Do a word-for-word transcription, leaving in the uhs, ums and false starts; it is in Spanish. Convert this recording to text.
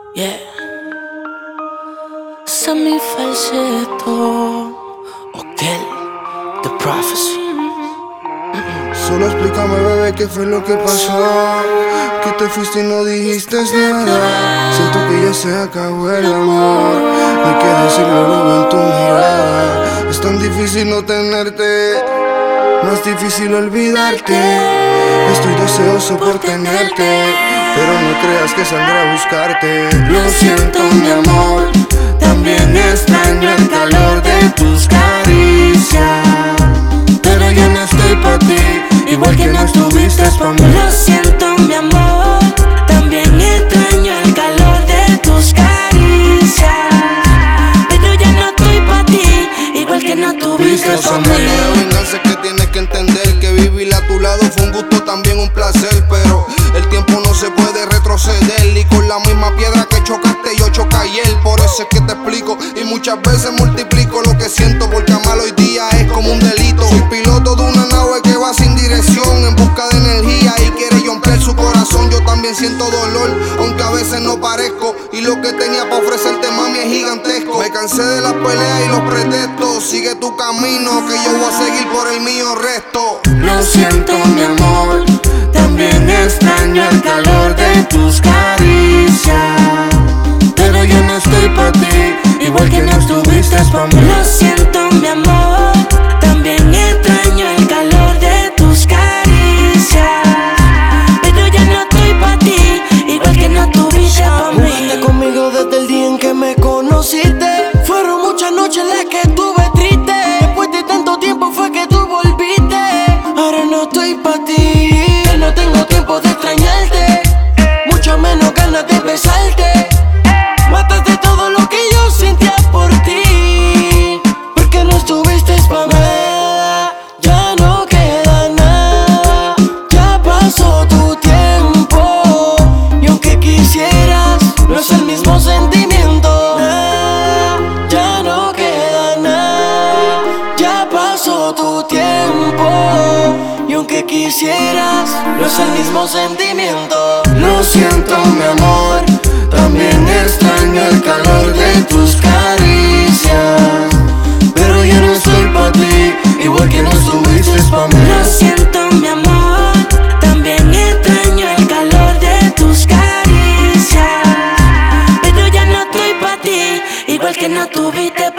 Yeah. Semi falsetto. Hotel, The Prophecy. Solo explícame, bebé, qué fue lo que pasó. Que te fuiste y no dijiste nada. Siento que ya se acabó el amor. No hay que decirlo, lo veo en tu mirada. Es tan difícil no tenerte, más difícil olvidarte. Estoy deseoso por tenerte, pero no creas que saldré a buscarte. Lo siento, mi amor, también extraño el calor de tus caricias. Pero yo no estoy pa' ti, igual que no estuviste pa' mí. Lo siento, mi amor, también extraño el calor de tus caricias. Pero ya no estoy pa' ti, igual que no estuviste pa' mí. La venganza es que tienes que entender que vivir a tu lado fue un gusto, también un placer. Pero el tiempo no se puede retroceder, y con la misma piedra que chocaste yo choqué ayer. Por eso es que te explico y muchas veces multiplico lo que siento, porque amar hoy día es como un delito. Soy piloto de una nave que va sin dirección, en busca de energía y quiere romper su corazón. Yo también siento dolor, aunque a veces no parezco, y lo que tenía para ofrecerte, mami, es gigantesco. Me cansé de las peleas y los pretextos. Sigue tu camino, que yo voy a seguir por el mío resto. Lo siento, mi amor, también extraño el calor de tus caricias. Pero yo no estoy pa' ti, igual que no estuviste pa' mí. Lo siento, mi amor, también extraño el calor de tus caricias. Pero ya no estoy pa' ti, igual que no estuviste pa' mí. Jugaste conmigo desde el día en que me conociste. Fueron muchas noches las que estuve triste. Después de tanto tiempo fue que tú volviste. Ahora no estoy pa' ti, no tengo tiempo de extrañarte, mucho menos ganas de besarte. Mataste todo lo que yo sentía por ti, porque no estuviste pa' nada. Ya no queda nada, ya pasó tu tiempo, y aunque quisieras, no es el mismo sentimiento. Nada, ya no queda nada, ya pasó tu tiempo, y aunque quisieras, no es el mismo sentimiento. Lo siento, mi amor, también extraño el calor de tus caricias. Pero yo no estoy pa' ti, igual que no estuviste pa' mí. Lo siento, mi amor, también extraño el calor de tus caricias. Pero ya no estoy pa' ti, igual que no estuviste